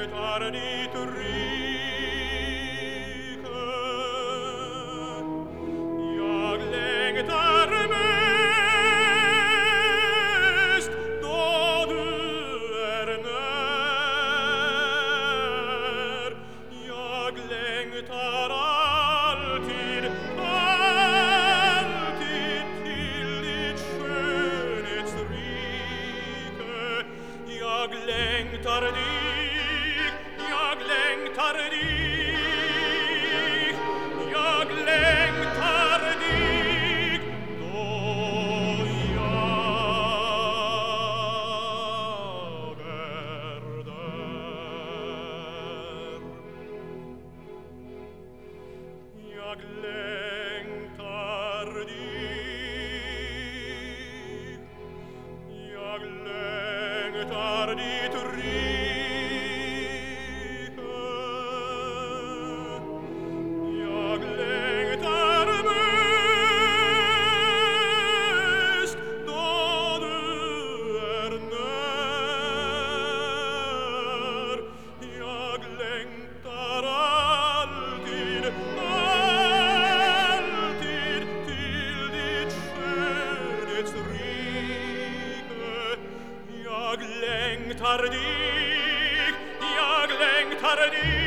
längtar dit rike. Jag längtar mest då du är när. Jag längtar alltid, alltid till ditt skönhetsrike. Jag längtar dit, jag längtar dit, jag längtar dit då jag är där. Jag längtar dit, jag längtar dit rike. Jag längtar mest då du är när. Jag längtar alltid, alltid till ditt skönhetsrike. Jag längtar dit, jag längtar dit.